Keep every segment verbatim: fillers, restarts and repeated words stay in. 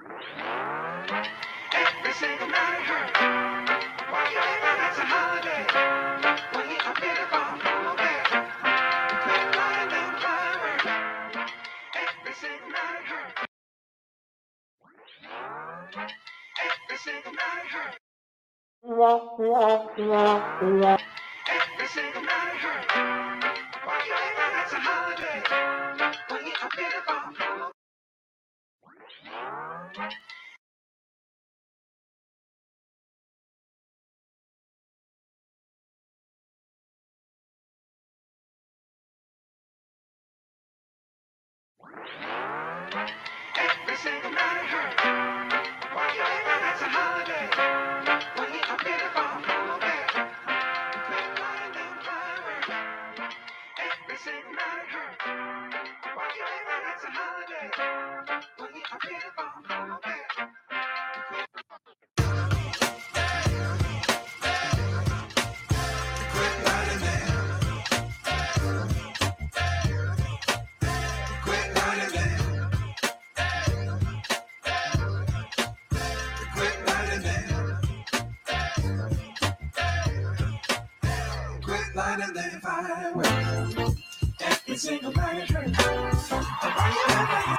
Every single night hurt. Why you ain't like it's a holiday? When you up in the bar, okay. Quit lying them fireworks. Every single night hurt. Every single night hurt. Every single night hurt. Why you ain't like it's a holiday? When you up in the bar, every single night hurt. Why you ain't like it's a holiday? When you up in the bar, okay. Quit lying them fireworks. Every single night hurt. Why you ain't like it's a holiday? When you up in the bar, okay. Quit lying them. Quit lying them. Quit lying them. Quit lighting them fireworks. Every single night hurt.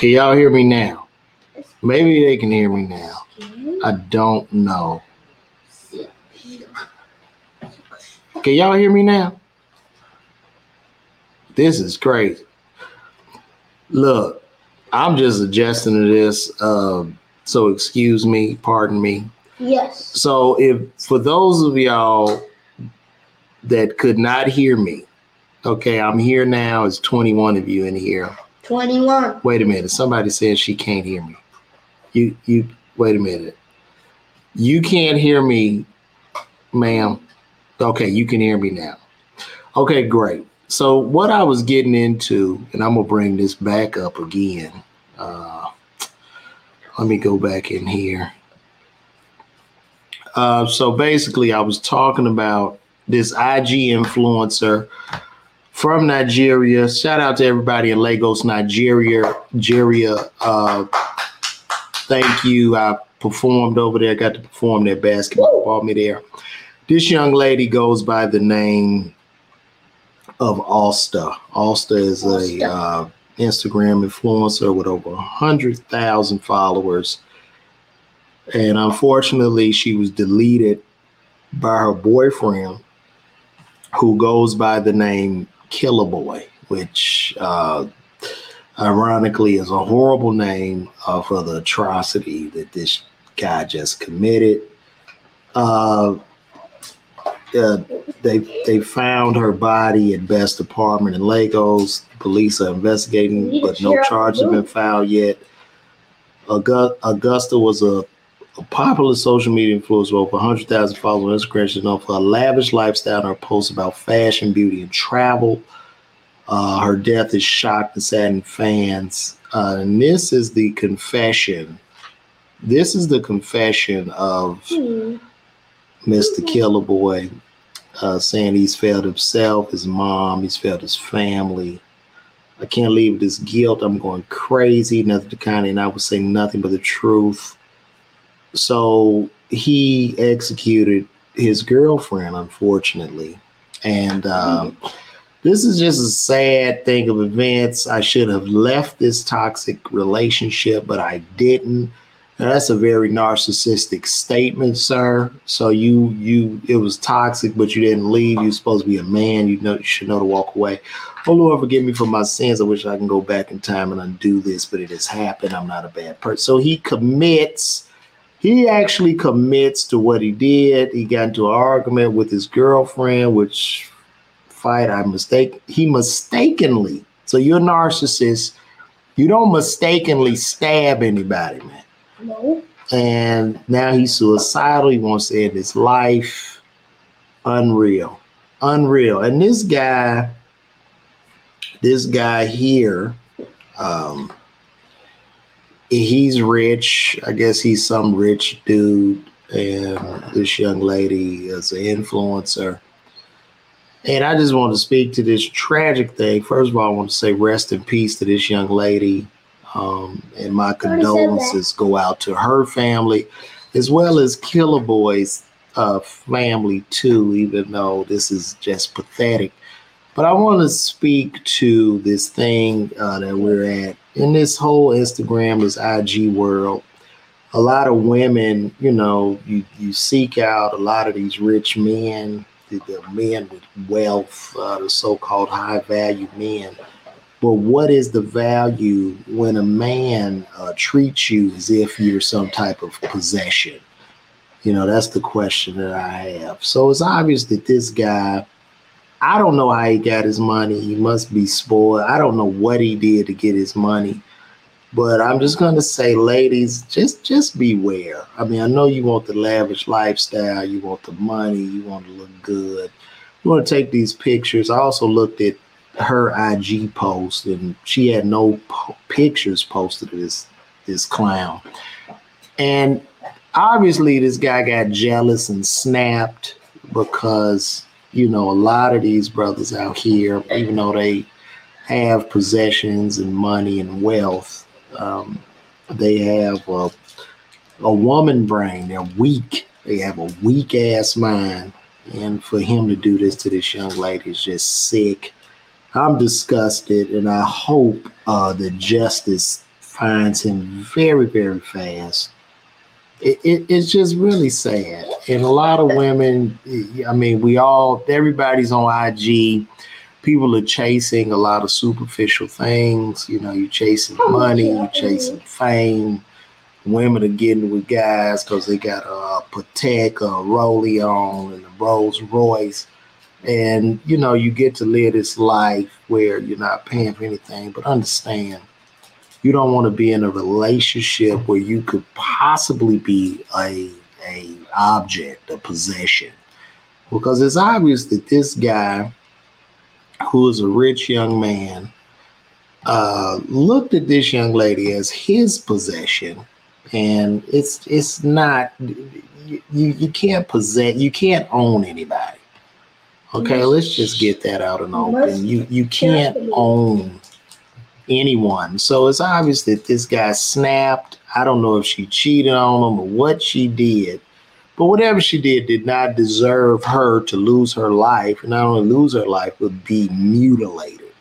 Can y'all hear me now? Maybe they can hear me now. I don't know. Can y'all hear me now? This is crazy. Look, I'm just adjusting to this. Uh, so excuse me, pardon me. Yes. So if for those of y'all that could not hear me, okay, I'm here now. It's twenty-one of you in here. twenty-one. Wait a minute. Somebody said she can't hear me. You, you, wait a minute. You can't hear me, ma'am. Okay, you can hear me now. Okay, great. So what I was getting into, and I'm going to bring this back up again. Uh, let me go back in here. Uh, so basically, I was talking about this I G influencer from Nigeria. Shout out to everybody in Lagos, Nigeria. Nigeria. Uh, thank you. I performed over there. Got to perform their basketball. Brought me there. This young lady goes by the name of Alsta. Alsta is a uh, Instagram influencer with over one hundred thousand followers. And unfortunately, she was deleted by her boyfriend, who goes by the name Killer Boy, which uh, ironically is a horrible name uh, for the atrocity that this guy just committed. Uh, uh, they they found her body at Best Apartment in Lagos. Police are investigating, but no charges have been filed yet. August, Augusta was a A popular social media influencer with over one hundred thousand followers on Instagram. She's known for a lavish lifestyle and her posts about fashion, beauty, and travel. Uh, her death has shocked and saddened fans. Uh, and this is the confession. This is the confession of mm. Mister Killer Boy, uh, saying he's failed himself, his mom, he's failed his family. I can't live with this guilt. I'm going crazy. Nothing to kind of, and I would say nothing but the truth. So he executed his girlfriend, unfortunately. And um, this is just a sad thing of events. I should have left this toxic relationship, but I didn't. Now, that's a very narcissistic statement, sir. So you, you, it was toxic, but you didn't leave. You're supposed to be a man. You know, you should know to walk away. Oh, Lord, forgive me for my sins. I wish I can go back in time and undo this, but it has happened. I'm not a bad person. So he commits. He actually commits to what he did. He got into an argument with his girlfriend, which fight I mistake. He mistakenly. So you're a narcissist. You don't mistakenly stab anybody, man. No. And now he's suicidal. He wants to end his life. Unreal. Unreal. And this guy, this guy here, um, he's rich. I guess he's some rich dude. And this young lady is an influencer. And I just want to speak to this tragic thing. First of all, I want to say rest in peace to this young lady. Um, and my condolences go out to her family, as well as Killer Boy's uh, family, too, even though this is just pathetic. But I want to speak to this thing uh, that we're at in this whole Instagram, this I G world. A lot of women, you know, you, you seek out a lot of these rich men, the, the men with wealth, uh, the so-called high-value men. But what is the value when a man uh, treats you as if you're some type of possession? You know, that's the question that I have. So it's obvious that this guy, I don't know how he got his money. He must be spoiled. I don't know what he did to get his money. But I'm just going to say, ladies, just, just beware. I mean, I know you want the lavish lifestyle. You want the money. You want to look good. You want to take these pictures. I also looked at her I G post, and she had no po- pictures posted of this this clown. And obviously this guy got jealous and snapped because, you know, a lot of these brothers out here, even though they have possessions and money and wealth, um, they have a, a woman brain. They're weak. They have a weak ass mind. And for him to do this to this young lady is just sick. I'm disgusted, and I hope uh, that justice finds him very, very fast. It, it, it's just really sad. And a lot of women, I mean, we all, everybody's on I G. People are chasing a lot of superficial things. You know, you're chasing money, you're chasing fame. Women are getting with guys because they got a Patek or a Rollie on and a Rolls Royce. And, you know, you get to live this life where you're not paying for anything. But understand, you don't want to be in a relationship where you could possibly be a, a object, a possession. Because it's obvious that this guy, who is a rich young man, uh, looked at this young lady as his possession. And it's it's not, you, you can't possess, you can't own anybody. Okay, let's just get that out in the open. You, you can't own anyone. So it's obvious that this guy snapped. I don't know if she cheated on him or what she did. But whatever she did did not deserve her to lose her life. And not only lose her life, but be mutilated.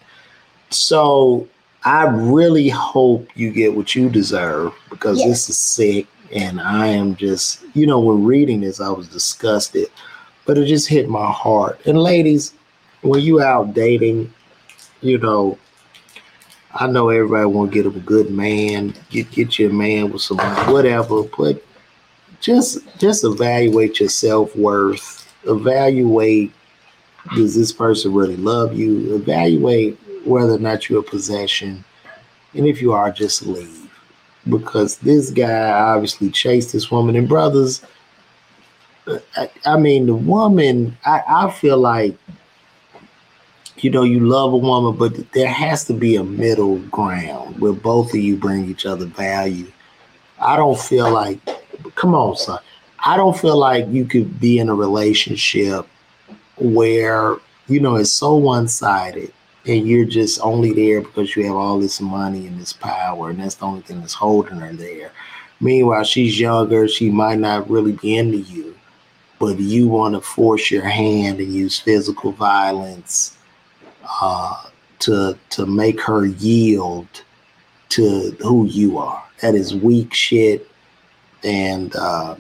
So I really hope you get what you deserve, because yes. This is sick. And I am just, you know, when reading this, I was disgusted. But it just hit my heart. And ladies, when you out dating, you know, I know everybody want to get a good man, get get your man with some whatever, but just just evaluate your self-worth. Evaluate, does this person really love you? Evaluate whether or not you're a possession. And if you are, just leave. Because this guy obviously chased this woman. And brothers, I, I mean, the woman, I, I feel like, you know, you love a woman, but there has to be a middle ground where both of you bring each other value. I don't feel like, come on, son. I don't feel like you could be in a relationship where, you know, it's so one-sided and you're just only there because you have all this money and this power, and that's the only thing that's holding her there. Meanwhile, she's younger. She might not really be into you, but you want to force your hand and use physical violence uh, to to make her yield to who you are. That is weak shit, and uh,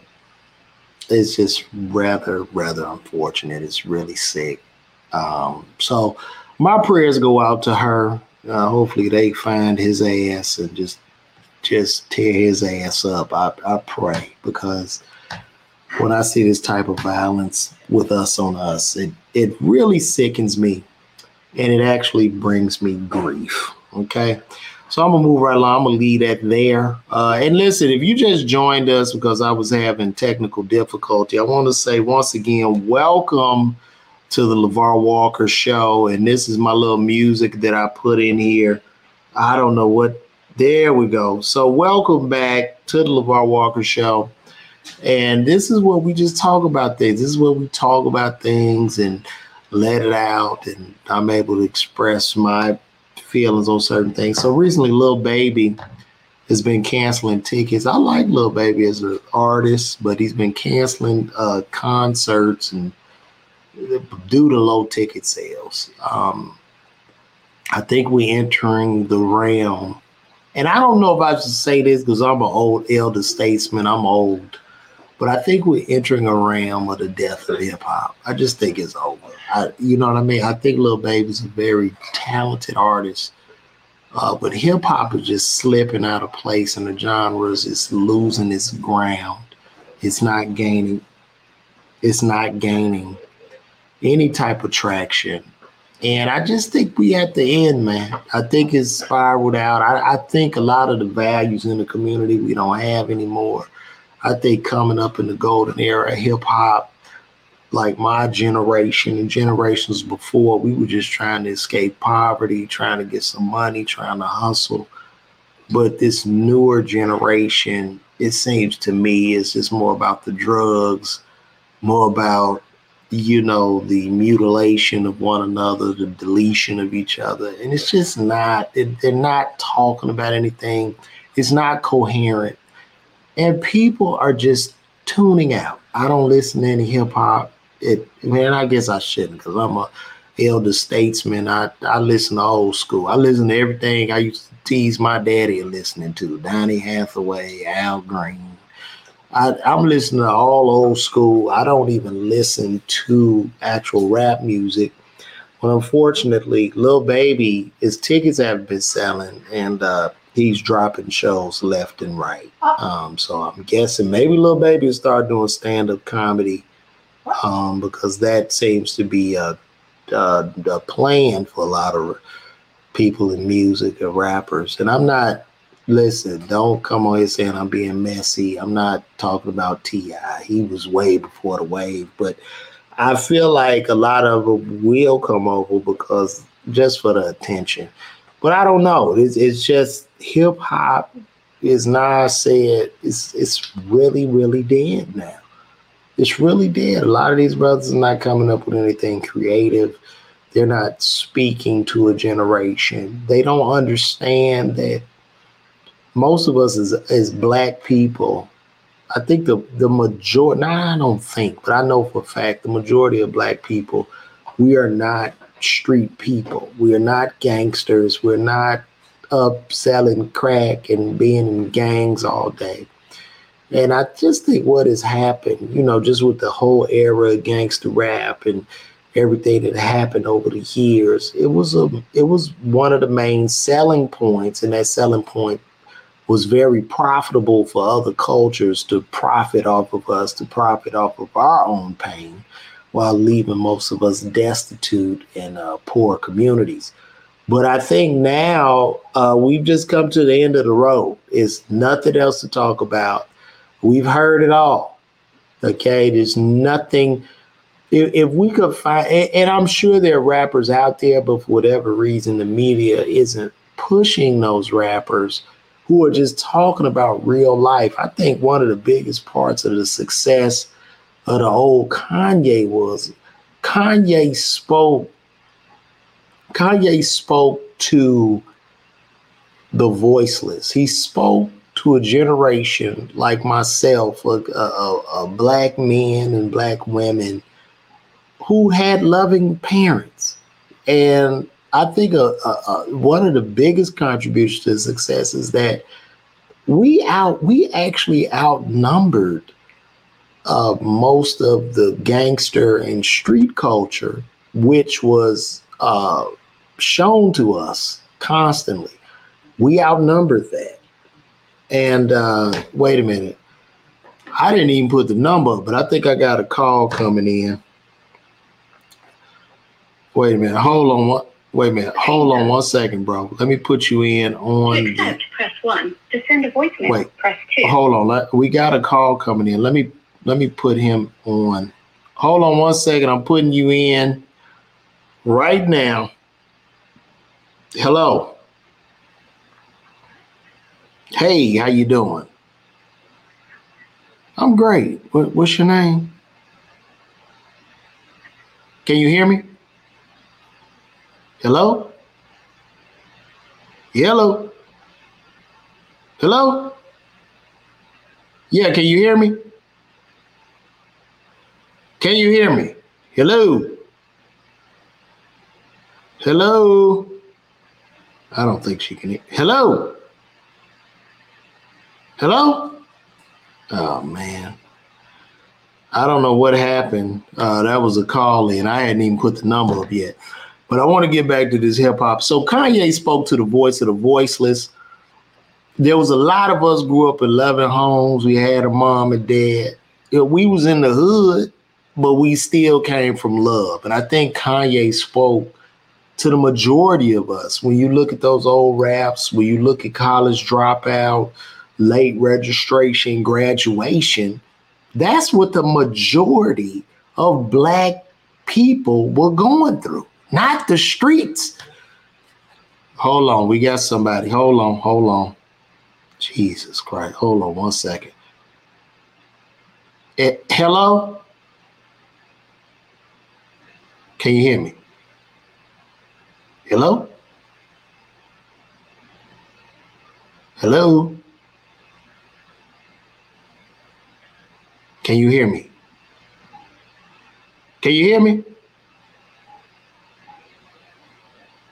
it's just rather, rather unfortunate. It's really sick. Um, so my prayers go out to her. Uh, hopefully they find his ass and just just tear his ass up. I, I pray, because when I see this type of violence with us on us, it, it really sickens me, and it actually brings me grief. Okay. So I'm going to move right along. I'm going to leave that there. Uh, and listen, if you just joined us because I was having technical difficulty, I want to say once again, welcome to the LeVar Walker Show. And this is my little music that I put in here. I don't know what. There we go. So welcome back to the LeVar Walker Show. And this is where we just talk about things. This is where we talk about things and let it out. And I'm able to express my feelings on certain things. So recently, Lil Baby has been canceling tickets. I like Lil Baby as an artist, but he's been canceling uh, concerts and due to low ticket sales. Um, I think we're entering the realm. And I don't know if I should say this because I'm an old elder statesman. I'm old. But I think we're entering a realm of the death of hip hop. I just think it's over. I, you know what I mean? I think Lil Baby's a very talented artist. Uh, but hip hop is just slipping out of place, and the genres is losing its ground. It's not gaining. It's not gaining any type of traction. And I just think we at the end, man. I think it's spiraled out. I, I think a lot of the values in the community we don't have anymore. I think coming up in the golden era of hip hop, like my generation and generations before, we were just trying to escape poverty, trying to get some money, trying to hustle. But this newer generation, it seems to me, is just more about the drugs, more about, you know, the mutilation of one another, the deletion of each other. And it's just not, they're not talking about anything. It's not coherent. And people are just tuning out. I don't listen to any hip hop. It, man, I guess I shouldn't, because I'm a, elder statesmen. I, I listen to old school. I listen to everything I used to tease my daddy listening to. Donny Hathaway, Al Green. I, I'm listening to all old school. I don't even listen to actual rap music. But unfortunately, Lil Baby, his tickets haven't been selling, and uh, he's dropping shows left and right. Um, so I'm guessing maybe Lil Baby will start doing stand-up comedy um, because that seems to be a, a, a plan for a lot of people in music and rappers. And I'm not, listen, don't come on here saying I'm being messy. I'm not talking about T I. He was way before the wave, but I feel like a lot of them will come over because just for the attention. But I don't know. It's, it's just hip hop, as Nas said, it's it's really, really dead now. It's really dead. A lot of these brothers are not coming up with anything creative. They're not speaking to a generation. They don't understand that most of us as, as black people, I think the, the majority, nah, I don't think, but I know for a fact, the majority of black people, we are not street people. We are not gangsters. We're not up selling crack and being in gangs all day. And I just think what has happened, you know, just with the whole era of gangster rap and everything that happened over the years, it was a it was one of the main selling points, and that selling point was very profitable for other cultures to profit off of us, to profit off of our own pain, while leaving most of us destitute in uh, poor communities. But I think now uh, we've just come to the end of the road. It's nothing else to talk about. We've heard it all. Okay, there's nothing. If, if we could find, and, and I'm sure there are rappers out there, but for whatever reason, the media isn't pushing those rappers who are just talking about real life. I think one of the biggest parts of the success of the old Kanye was Kanye spoke. Kanye spoke to the voiceless. He spoke to a generation like myself, a, a, a black men and black women who had loving parents. And I think a, a, a, one of the biggest contributions to success is that we out we actually outnumbered uh, most of the gangster and street culture, which was uh, shown to us constantly. We outnumbered that. And uh, wait a minute. I didn't even put the number, but I think I got a call coming in. Wait a minute. Hold on. One, wait a minute. Hold on one second, bro. Let me put you in on. To accept, press one. To send a voicemail, wait. press two. Hold on. Let, we got a call coming in. Let me let me put him on. Hold on one second. I'm putting you in right now. Hello. Hey, how you doing? I'm great. What, what's your name? Can you hear me? Hello? Hello? Hello? Yeah, can you hear me? Can you hear me? Hello? Hello? I don't think she can hear. Hello? Hello? Oh, man. I don't know what happened. Uh, that was a call in. I hadn't even put the number up yet. But I want to get back to this hip hop. So Kanye spoke to the voice of the voiceless. There was a lot of us grew up in loving homes. We had a mom and dad. You know, we was in the hood, but we still came from love. And I think Kanye spoke to the majority of us. When you look at those old raps, when you look at College Dropout, late registration, graduation, that's what the majority of black people were going through, not the streets. Hold on, we got somebody. Hold on, hold on. Jesus Christ, hold on one second. Eh, hello? Can you hear me? Hello? Hello? Can you hear me? Can you hear me?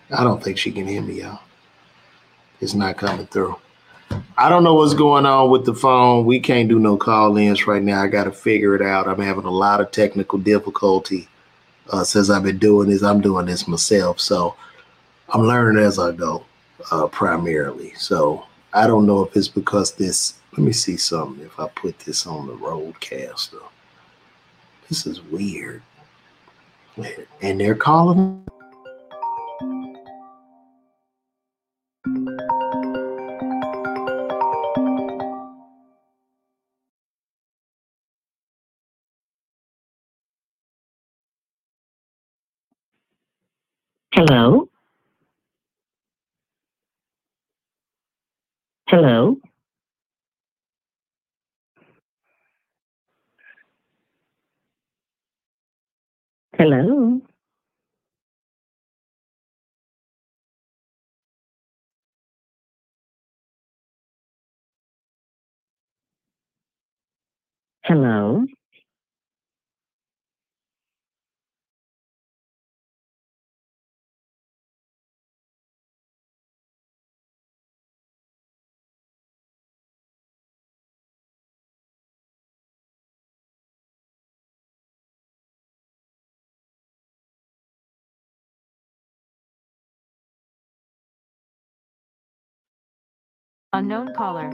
I don't think she can hear me, y'all. It's not coming through. I don't know what's going on with the phone. We can't do no call-ins right now. I got to figure it out. I'm having a lot of technical difficulty uh, since I've been doing this. I'm doing this myself, so I'm learning as I go, uh, primarily. So I don't know if it's because this. Let me see something. If I put this on the Rodecaster, this is weird. And they're calling. Hello? Hello? Hello? Hello? Unknown caller.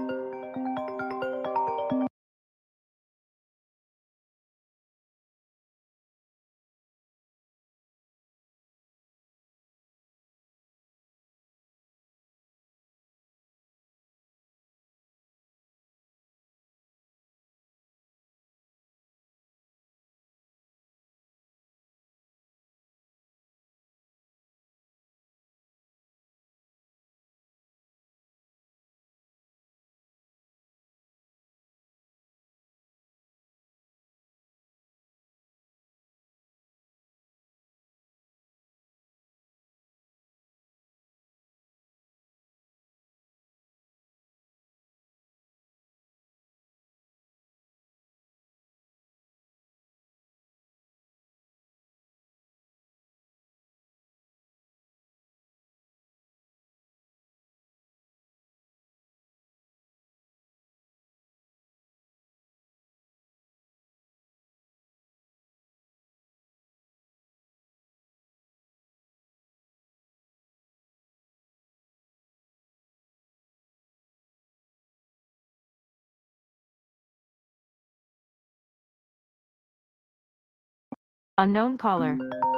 Unknown caller.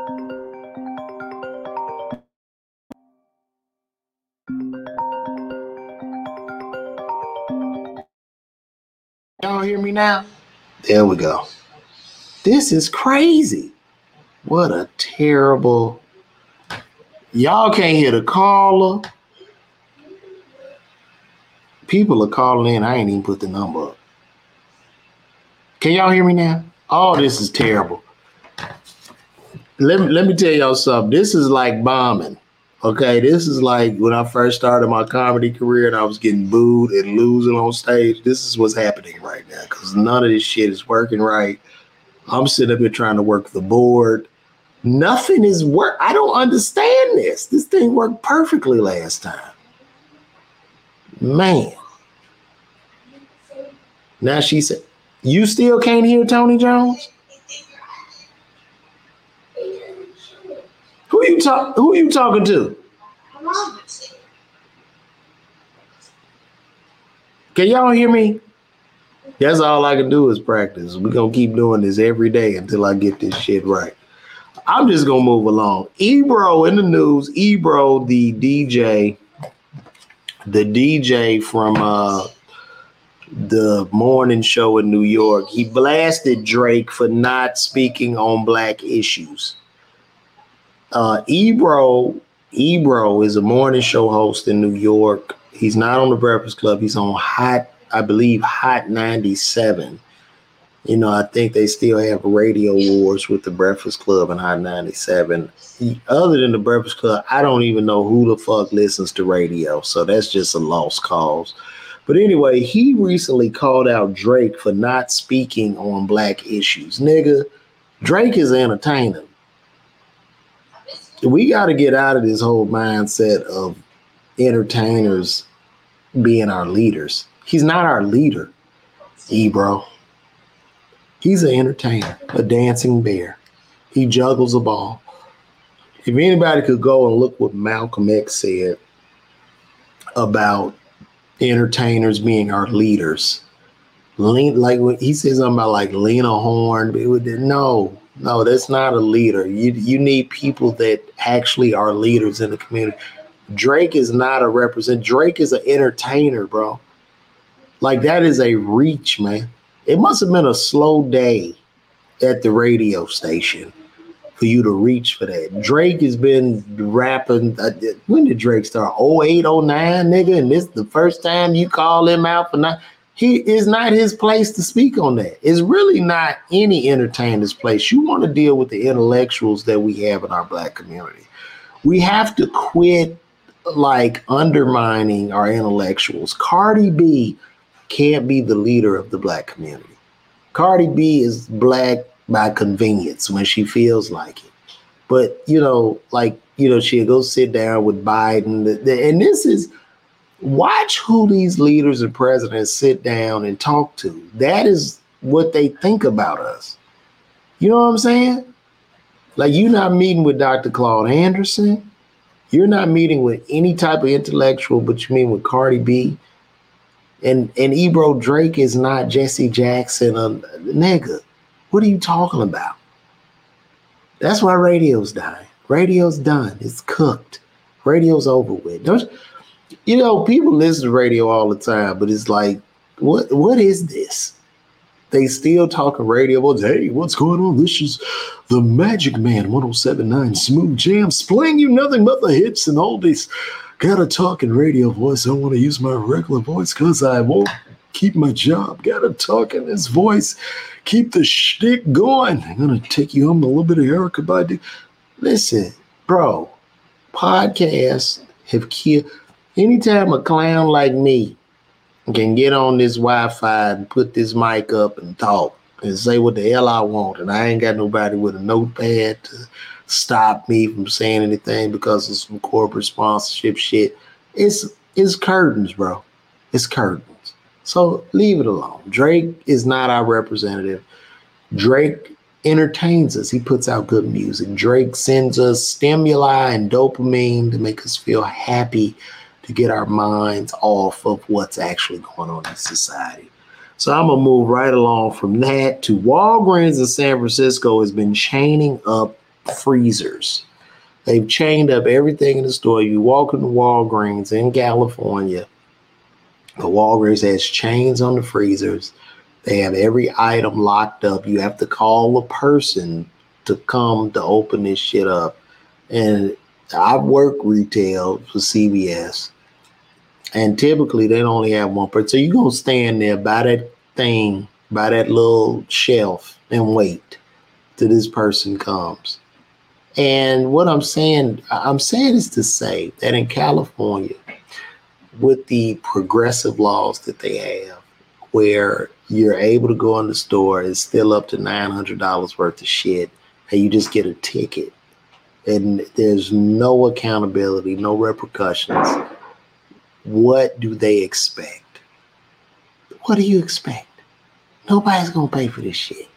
Y'all hear me now? There we go. This is crazy. What a terrible. Y'all can't hear the caller. People are calling in. I ain't even put the number up. Can y'all hear me now? Oh, this is terrible. Let me, let me tell y'all something. This is like bombing. Okay, this is like when I first started my comedy career and I was getting booed and losing on stage. This is what's happening right now because none of this shit is working right. I'm sitting up here trying to work the board. Nothing is work. I don't understand this. This thing worked perfectly last time. Man. Now she said, you still can't hear Tony Jones? Who you talk? Who you talking to? Can y'all hear me? That's all I can do is practice. We're gonna keep doing this every day until I get this shit right. I'm just gonna move along. Ebro in the news. Ebro, the D J, the D J from uh, the morning show in New York, he blasted Drake for not speaking on black issues. Uh, Ebro, Ebro is a morning show host in New York. He's not on the Breakfast Club. He's on Hot, I believe, Hot ninety-seven. You know, I think they still have radio wars with the Breakfast Club and Hot ninety-seven. Other than the Breakfast Club, I don't even know who the fuck listens to radio. So that's just a lost cause. But anyway, he recently called out Drake for not speaking on black issues. Nigga, Drake is an entertainer. we got to get out of this whole mindset of entertainers being our leaders. He's not our leader, Ebro. He's an entertainer, a dancing bear. He juggles a ball. If anybody could go and look what Malcolm X said about entertainers being our leaders, Lean, like when he said something about like Lena Horne, no, no, that's not a leader. You you need people that actually are leaders in the community. Drake is not a represent. Drake is an entertainer, bro. Like that is a reach, man. It must have been a slow day at the radio station for you to reach for that. Drake has been rapping. Uh, when did Drake start? oh eight, oh nine, nigga. And this is the first time you call him out for not. He is not his place to speak on that. It's really not any entertainer's place. You want to deal with the intellectuals that we have in our black community. We have to quit like undermining our intellectuals. Cardi B can't be the leader of the black community. Cardi B is black by convenience when she feels like it. But, you know, like, you know, she'll go sit down with Biden. And this is, watch who these leaders and presidents sit down and talk to. That is what they think about us. You know what I'm saying? Like, you're not meeting with Doctor Claude Anderson. You're not meeting with any type of intellectual, but you meet with Cardi B. And and Ebro Drake is not Jesse Jackson, a nigga. What are you talking about? That's why radio's dying. Radio's done. It's cooked. Radio's over with. Don't you know, people listen to radio all the time, but it's like, what what is this? They still talking radio. Well, hey, what's going on? This is the Magic Man one oh seven point nine Smooth Jams playing you nothing but the hits and oldies. Gotta talk in radio voice. I want to use my regular voice because I won't keep my job. Gotta talk in this voice. Keep the shtick going. I'm gonna take you home a little bit of Erykah Badu. Listen, bro, podcasts have killed. Anytime a clown like me can get on this Wi-Fi and put this mic up and talk and say what the hell I want, and I ain't got nobody with a notepad to stop me from saying anything because of some corporate sponsorship shit. It's it's curtains, bro. It's curtains. So leave it alone. Drake is not our representative. Drake entertains us. He puts out good music. Drake sends us stimuli and dopamine to make us feel happy, to get our minds off of what's actually going on in society. So I'm going to move right along from that to Walgreens in San Francisco has been chaining up freezers. They've chained up everything in the store. You walk into Walgreens in California, the Walgreens has chains on the freezers. They have every item locked up. You have to call a person to come to open this shit up. And I work retail for C V S. And typically they only have one person. So you're going to stand there by that thing, by that little shelf and wait till this person comes. And what I'm saying, I'm saying is to say that in California, with the progressive laws that they have, where you're able to go in the store, it's still up to nine hundred dollars worth of shit, and you just get a ticket. And there's no accountability, no repercussions. What do they expect? What do you expect? Nobody's going to pay for this shit.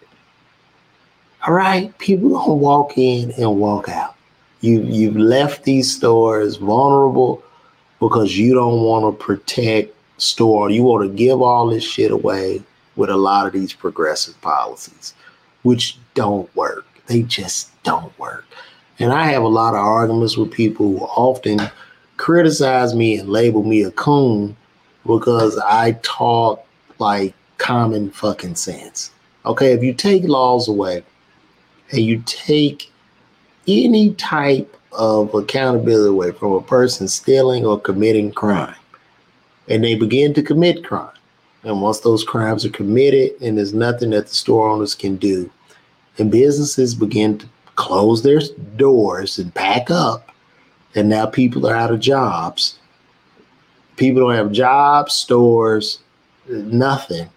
All right? People going to walk in and walk out. You, you've left these stores vulnerable because you don't want to protect store. You want to give all this shit away with a lot of these progressive policies, which don't work. They just don't work. And I have a lot of arguments with people who often criticize me and label me a coon because I talk like common fucking sense. Okay, if you take laws away and you take any type of accountability away from a person stealing or committing crime, and they begin to commit crime, and once those crimes are committed and there's nothing that the store owners can do, and businesses begin to close their doors and pack up, and now people are out of jobs. People don't have jobs, stores, nothing.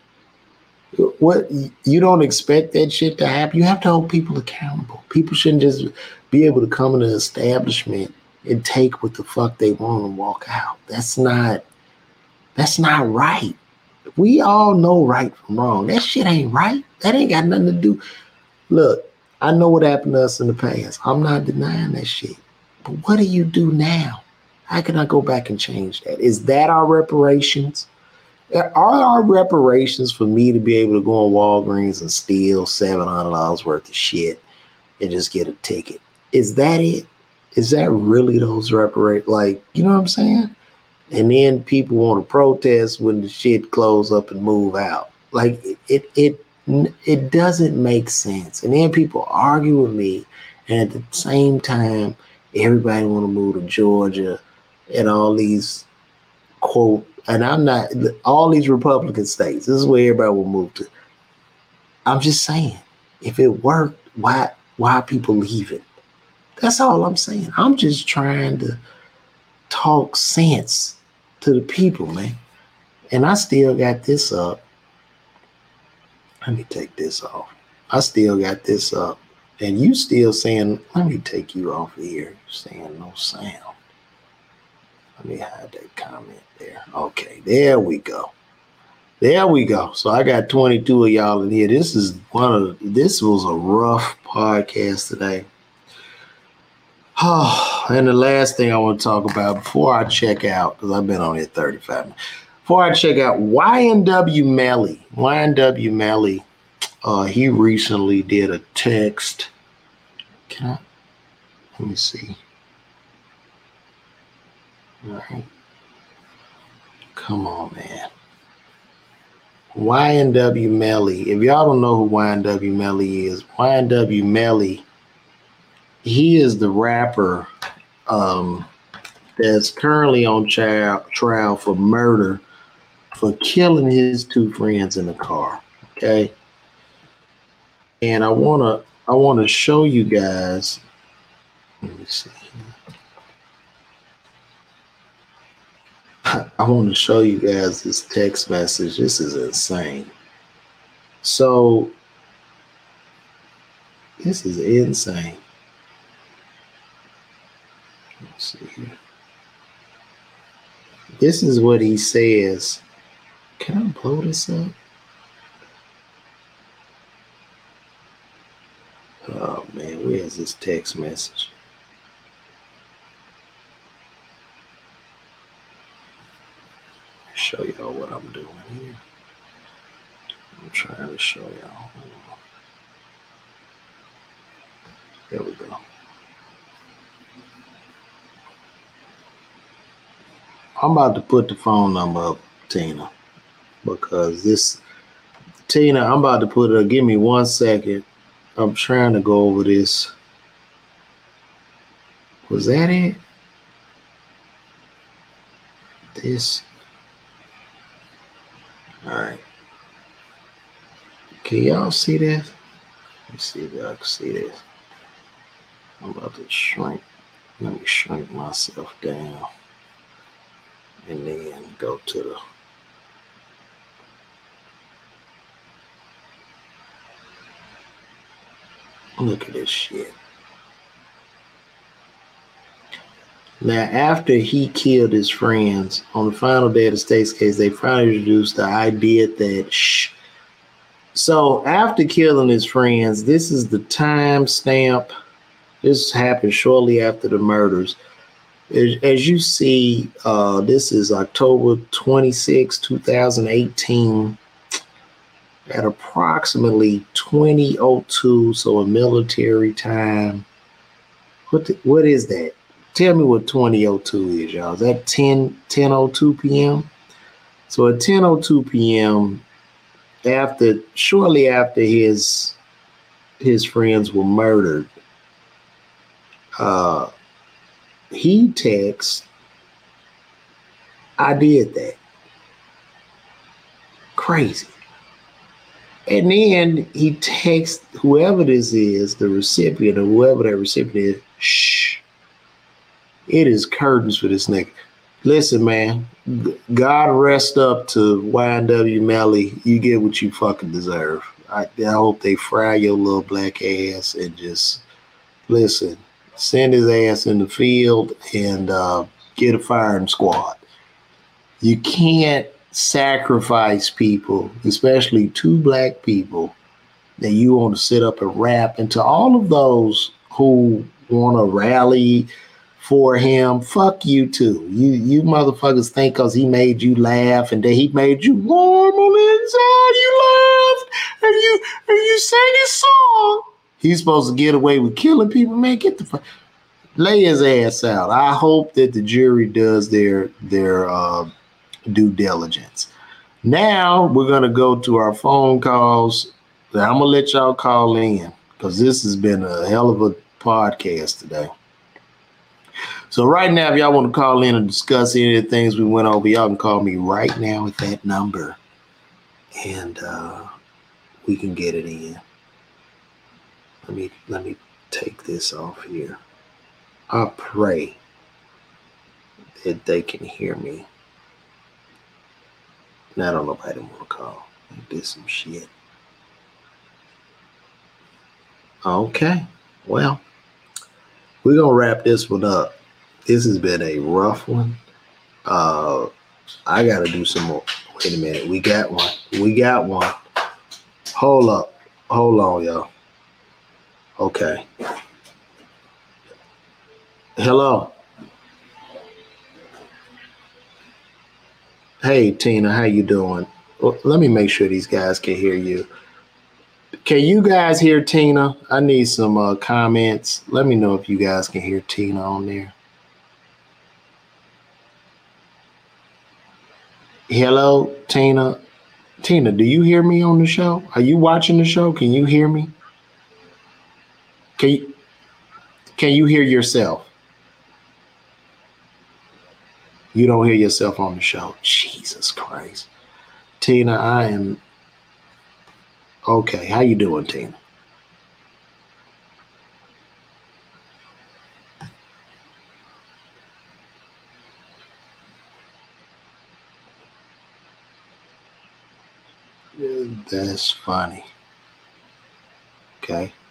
What, you don't expect that shit to happen? You have to hold people accountable. People shouldn't just be able to come in an establishment and take what the fuck they want and walk out. That's not, that's not right. We all know right from wrong. That shit ain't right. That ain't got nothing to do. Look, I know what happened to us in the past. I'm not denying that shit. But what do you do now? How can I go back and change that? Is that our reparations? Are our reparations for me to be able to go on Walgreens and steal seven hundred dollars worth of shit and just get a ticket? Is that it? Is that really those reparate? Like, you know what I'm saying? And then people want to protest when the shit close up and move out. Like it, it, it, it doesn't make sense. And then people argue with me, and at the same time, everybody want to move to Georgia and all these quote. And I'm not all these Republican states. This is where everybody will move to. I'm just saying, if it worked, why why are people leaving? That's all I'm saying. I'm just trying to talk sense to the people, man. And I still got this up. Let me take this off. I still got this up. And you still saying, let me take you off of here. You're saying no sound. Let me hide that comment there. Okay, there we go. There we go. So I got twenty-two of y'all in here. This is one of this was a rough podcast today. Oh, and the last thing I want to talk about before I check out, because I've been on here thirty-five minutes. Before I check out, Y N W Melly. Y N W Melly, uh, he recently did a text. Can I? Let me see. All right. Come on, man. Y N W Melly. If y'all don't know who Y N W Melly is, Y N W Melly, he is the rapper um, that's currently on trial, trial for murder for killing his two friends in the car. Okay. And I wanna I wanna show you guys. Let me see. I want to show you guys this text message. This is insane. So, this is insane. Let's see here. This is what he says. Can I blow this up? Oh, man, where's this text message? Show y'all what I'm doing here. I'm trying to show y'all. There we go. I'm about to put the phone number up, Tina, because this, Tina, I'm about to put it up. Give me one second. I'm trying to go over this. Was that it? This. All right. Can y'all see this? Let me see if y'all can see this. I'm about to shrink. Let me shrink myself down. And then go to the... Look at this shit. Now, after he killed his friends, on the final day of the state's case, they finally introduced the idea that shh. So after killing his friends, this is the time stamp. This happened shortly after the murders. As, as you see, uh, this is October twenty-sixth, twenty eighteen, at approximately twenty oh two, so a military time. What the, what is that? Tell me what twenty oh two is, y'all. Is that ten oh two p.m.? So at ten oh two p.m., after shortly after his his friends were murdered, uh, he texts, "I did that." Crazy. And then he texts whoever this is, the recipient or whoever that recipient is, shh. It is curtains for this nigga. Listen, man, God rest up to Y N W Melly. You get what you fucking deserve. I, I hope they fry your little black ass and just listen. send his ass in the field and uh, get a firing squad. You can't sacrifice people, especially two black people, that you want to sit up and rap. And to all of those who want to rally for him, fuck you too. You you motherfuckers think because he made you laugh and then he made you warm on the inside, you laughed and you and you sang his song. He's supposed to get away with killing people. Man, get the fuck. Lay his ass out. I hope that the jury does their their uh, due diligence. Now we're gonna go to our phone calls. I'm gonna let y'all call in because this has been a hell of a podcast today. So right now, if y'all want to call in and discuss any of the things we went over, y'all can call me right now at that number, and uh, we can get it in. Let me let me take this off here. I pray that they can hear me. Now I don't know if I want to call. I did some shit. Okay, well, we're gonna wrap this one up. This has been a rough one. Uh, I gotta do some more. Wait a minute, we got one. We got one. Hold up, hold on, y'all. Okay. Hello. Hey Tina, how you doing? Well, let me make sure these guys can hear you. Can you guys hear Tina? I need some uh, comments. Let me know if you guys can hear Tina on there. Hello, Tina. Tina, do you hear me on the show? Are you watching the show? Can you hear me? Can you, can you hear yourself? You don't hear yourself on the show. Jesus Christ. Tina, I am... Okay, how you doing, Tina? That's funny. Okay.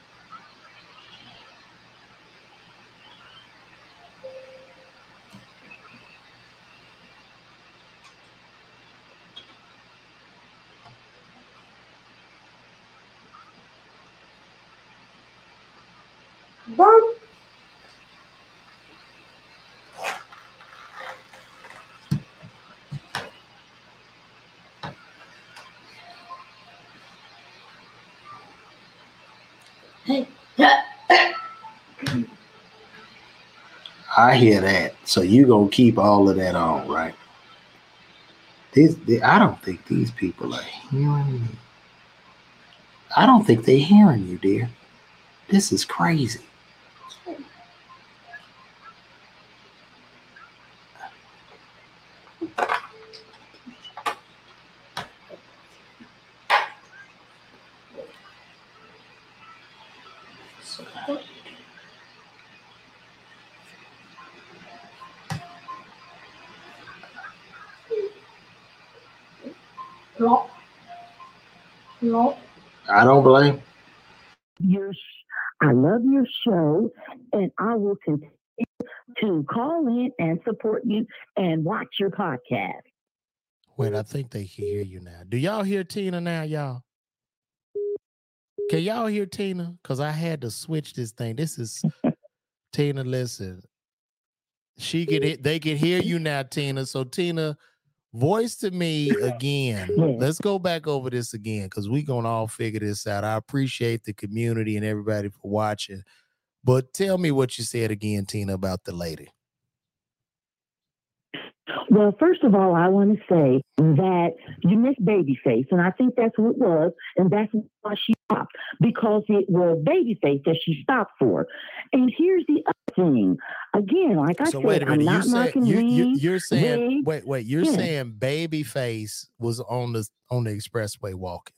Burp. Hey. I hear that. So you gonna keep all of that on, right? These, they, I don't think these people are hearing me. I don't think they're hearing you, dear. This is crazy. No. No. I don't blame. Your, sh- I love your show, and I will continue to call in and support you and watch your podcast. Wait, I think they can hear you now. Do y'all hear Tina now, y'all? Can y'all hear Tina? Because I had to switch this thing. This is Tina. Listen, she can. he- They can hear you now, Tina. So Tina, voice to me again. Yeah. Let's go back over this again because we're gonna all figure this out. I appreciate the community and everybody for watching. But tell me what you said again, Tina, about the lady. Well, first of all, I want to say that you missed Babyface, and I think that's what it was, and that's why she stopped, because it was Babyface that she stopped for. And here's the other thing. Again, like I So said, wait a minute. I'm You not said knocking you, you Reed, you're saying Ray. wait wait you're Yeah. saying Babyface was on the on the expressway walking.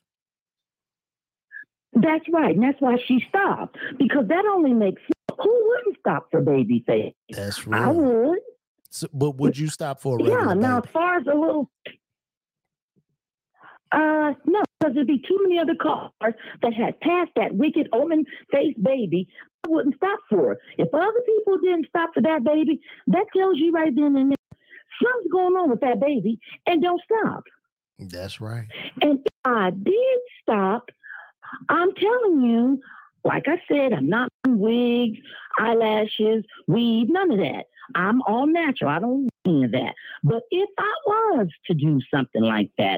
That's right, and that's why she stopped, because that only makes sense. Who wouldn't stop for Babyface? That's I real. would. So, but would you stop for a regular Yeah, now baby? as far as a little, uh, no, because there'd be too many other cars that had passed that wicked omen-faced baby. I wouldn't stop for her. If other people didn't stop for that baby, that tells you right then and there something's going on with that baby, and don't stop. That's right. And if I did stop, I'm telling you, like I said, I'm not on wigs, eyelashes, weave, none of that. I'm all natural. I don't do any of that. But if I was to do something like that,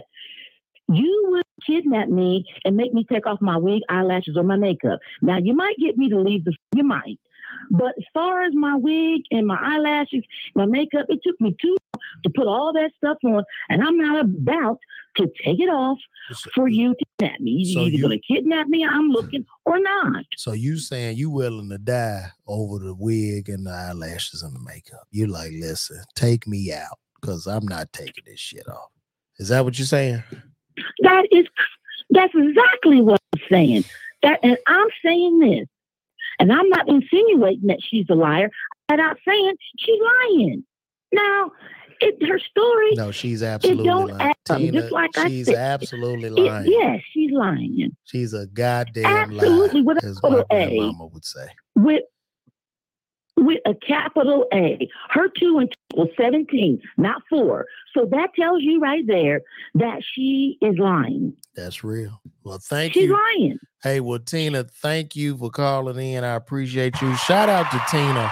you would kidnap me and make me take off my wig, eyelashes, or my makeup. Now, you might get me to leave the, you might. But as far as my wig and my eyelashes, my makeup, it took me too long to put all that stuff on, and I'm not about to take it off for you to kidnap me. You're So either you- going to kidnap me, I'm looking, or not. So you saying you willing to die over the wig and the eyelashes and the makeup? You're like, listen, take me out because I'm not taking this shit off. Is that what you're saying? That is, that's exactly what I'm saying. That, and I'm saying this, and I'm not insinuating that she's a liar. I'm not saying she's lying. Now, it, her story, No, she's it absolutely don't lying. add up. Tina, Just like I she's said, absolutely it, lying. yes, she's lying. She's a goddamn Absolutely, lie, with a as my capital A. grandmama would say. With with a capital A. Her two and two was seventeen, not four. So that tells you right there that she is lying. That's real. Well, thank She's you. lying. Hey, well, Tina, thank you for calling in. I appreciate you. Shout out to Tina.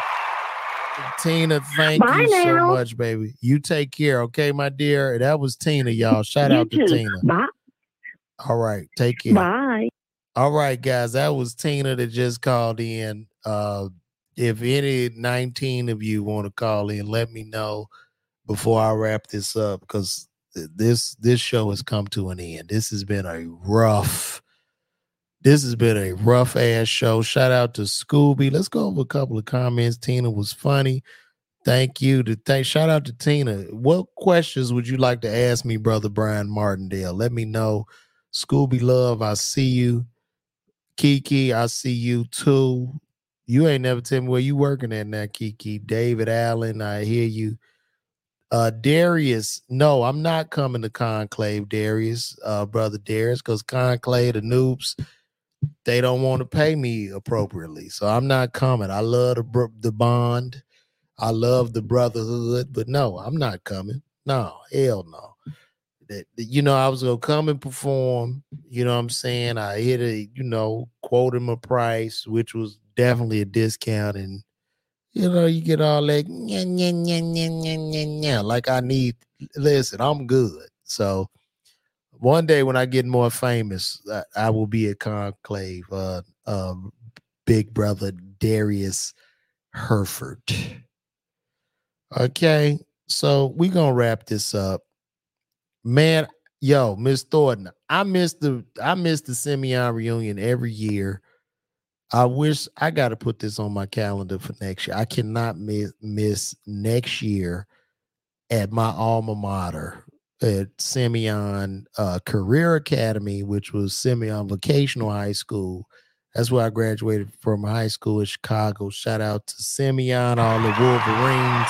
Tina, thank Bye you so now. much, baby. You take care, okay, my dear? That was Tina, y'all. Shout You out to too. Tina. Bye. All right, take care. Bye. All right, guys, that was Tina that just called in. Uh, if any nineteen of you want to call in, let me know before I wrap this up, because this this show has come to an end. This has been a rough, this has been a rough ass show. Shout out to Scooby. Let's go over a couple of comments. Tina was funny. Thank you. To thank shout out to Tina. What questions would you like to ask me, brother Brian Martindale? Let me know. Scooby Love, I see you. Kiki, I see you too. You ain't never tell me where you working at now, Kiki. David Allen, I hear you. Uh, Darius, no, I'm not coming to Conclave, Darius, uh, brother Darius, because Conclave, the noobs, they don't want to pay me appropriately, so I'm not coming. I love the br- the bond, I love the brotherhood, but no, I'm not coming. No, hell no. That, you know, I was gonna come and perform. You know what I'm saying? I hit a, you know, quote him a price, which was definitely a discount, and you know, you get all that, nya, nya, nya, nya, nya, nya, nya, like I need. Listen, I'm good. So one day when I get more famous, I, I will be at Conclave. Uh, uh, big brother Darius Herford. Okay, so we gonna wrap this up. Man, yo, Miss Thornton, I miss the I miss the Simeon reunion every year. I wish I got to put this on my calendar for next year. I cannot miss, miss next year at my alma mater at Simeon uh, Career Academy, which was Simeon Vocational High School. That's where I graduated from high school in Chicago. Shout out to Simeon, all the Wolverines.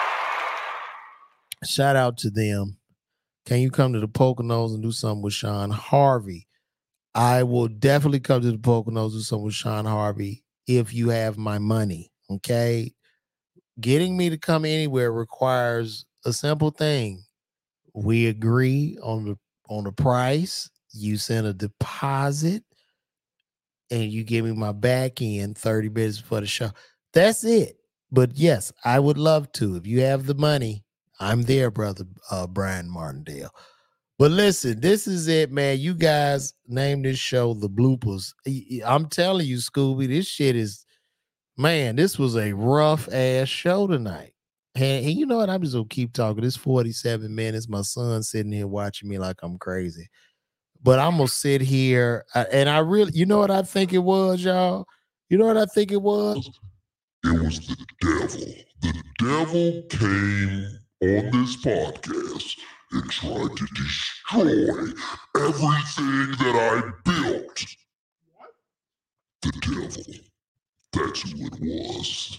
Shout out to them. Can you come to the Poconos and do something with Sean Harvey? I will definitely come to the Poconos and do something with Sean Harvey if you have my money, okay? Getting me to come anywhere requires a simple thing. We agree on the on the price. You send a deposit, and you give me my back end thirty minutes before the show. That's it. But yes, I would love to. If you have the money, I'm there, brother uh, Brian Martindale. But listen, this is it, man. You guys named this show The Bloopers. I'm telling you, Scooby, this shit is, man, this was a rough ass show tonight. And, and you know what? I'm just gonna keep talking. This forty-seven minutes. My son's sitting here watching me like I'm crazy. But I'm gonna sit here uh, and I really, you know what I think it was, y'all? You know what I think it was? It was the devil. The devil came on this podcast and tried to destroy everything that I built. The devil. That's who it was.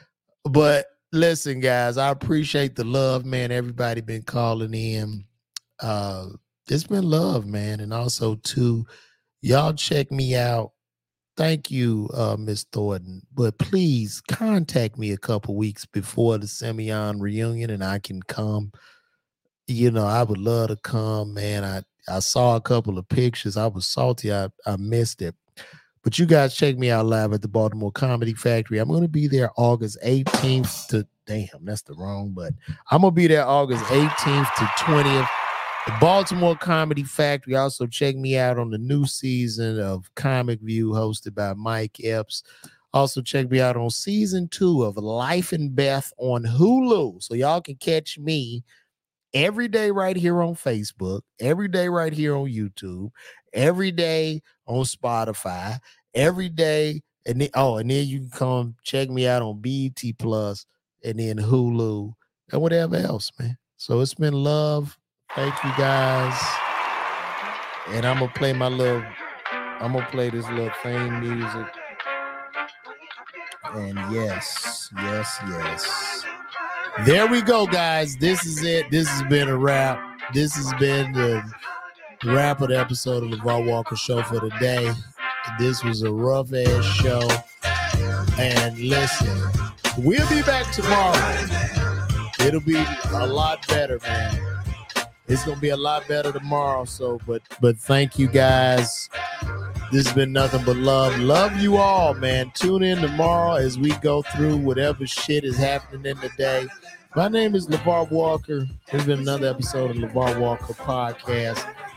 But listen, guys, I appreciate the love, man. Everybody been calling in. uh, it's been love, man. And also, too, y'all check me out. Thank you, uh, Miss Thornton. But please contact me a couple weeks before the Simeon reunion, and I can come. You know, I would love to come, man. I, I saw a couple of pictures. I was salty. I, I missed it. But you guys check me out live at the Baltimore Comedy Factory. I'm going to be there August eighteenth to, damn, that's the wrong button. I'm going to be there August eighteenth to twentieth. The Baltimore Comedy Factory. Also check me out on the new season of Comic View hosted by Mike Epps. Also check me out on season two of Life and Beth on Hulu. So y'all can catch me every day right here on Facebook, every day right here on YouTube, every day on Spotify, every day. And then, oh, and then you can come check me out on B E T Plus and then Hulu and whatever else, man. So it's been love. Thank you guys. And I'm gonna play my little, I'm gonna play this little theme music. And yes, yes, yes. There we go, guys. This is it. This has been a wrap. This has been the wrap of the episode of the LeVar Walker Show for today. This was a rough ass show. And listen, we'll be back tomorrow. It'll be a lot better, man. It's gonna be a lot better tomorrow. So, but but thank you guys. This has been nothing but love. Love you all, man. Tune in tomorrow as we go through whatever shit is happening in the day. My name is LeVar Walker. This has been another episode of LeVar Walker Podcast.